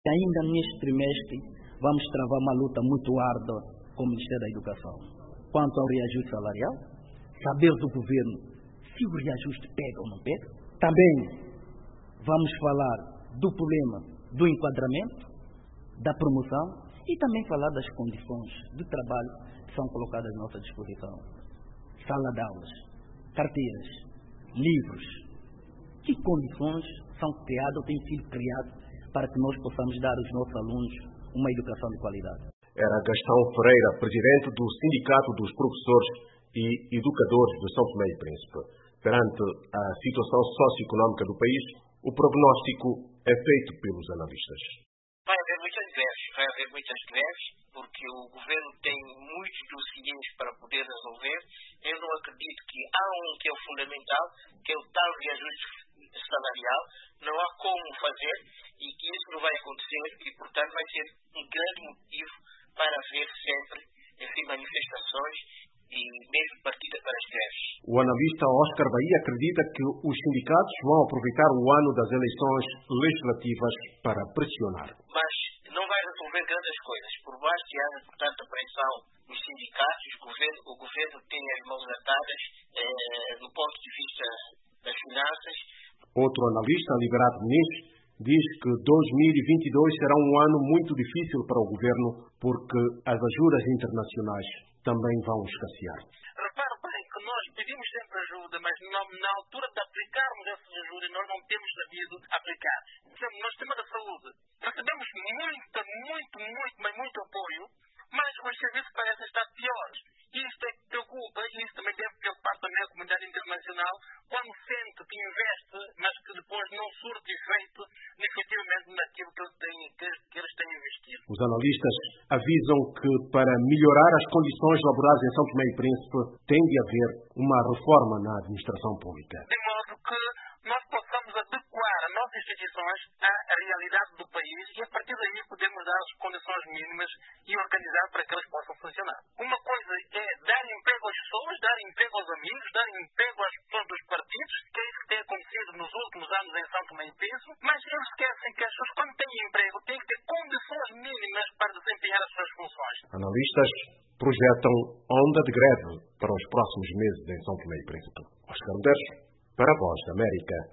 Ainda neste trimestre vamos travar uma luta muito árdua com o Ministério da Educação. Quanto ao reajuste salarial, saber do governo se o reajuste pega ou não pega. Também vamos falar do problema do enquadramento, da promoção e também falar das condições de trabalho que são colocadas à nossa disposição. Sala de aulas, carteiras, livros. Que condições são criadas ou têm sido criadas para que nós possamos dar aos nossos alunos uma educação de qualidade? Era Gastão Ferreira, presidente do Sindicato dos Professores e Educadores de São Tomé e Príncipe. Perante a situação socioeconómica do país, o prognóstico é feito pelos analistas. Vai haver muitas greves, porque o governo tem muitos dossiês para poder resolver. Eu não acredito que há que é o fundamental, que é o tal reajuste salarial. Não há como fazer e que isso não vai acontecer e, portanto, vai ser um grande motivo para haver sempre, manifestações e mesmo partida para as greves. O analista Oscar Bahia acredita que os sindicatos vão aproveitar o ano das eleições legislativas para pressionar. Mas não vai resolver grandes coisas. Por mais que haja, portanto, a pressão dos sindicatos, o governo tem as mãos atadas no ponto de vista das finanças. Outro analista, Liberato Muniz, diz que 2022 será um ano muito difícil para o governo porque as ajudas internacionais também vão escassear. Repare bem que nós pedimos sempre ajuda, mas na altura de aplicarmos essas ajudas nós não temos sabido aplicar. Por exemplo, nós temos a saúde. Recebemos muito apoio, mas os serviços parecem estar piores. Isto é que preocupa e isso também deve preocupar também a comunidade internacional quando sente que investe, mas que depois não surte efeito efetivamente naquilo que eles têm investido. Os analistas avisam que para melhorar as condições laborais em São Tomé e Príncipe tem de haver uma reforma na administração pública. De modo que nós possamos adequar as nossas instituições à realidade do país e a partir daí podemos dar as condições mínimas e organizar para que elas possam funcionar. Uma coisa é dar emprego às pessoas, dar emprego aos amigos, dar emprego às pessoas dos partidos, que é isso que tem acontecido nos últimos anos em São Tomé e Príncipe, mas eles esquecem que as pessoas, quando têm emprego, têm que ter condições mínimas para desempenhar as suas funções. Analistas projetam onda de greve para os próximos meses em São Tomé e Príncipe. Oscar Medeiros, para a Voz da América.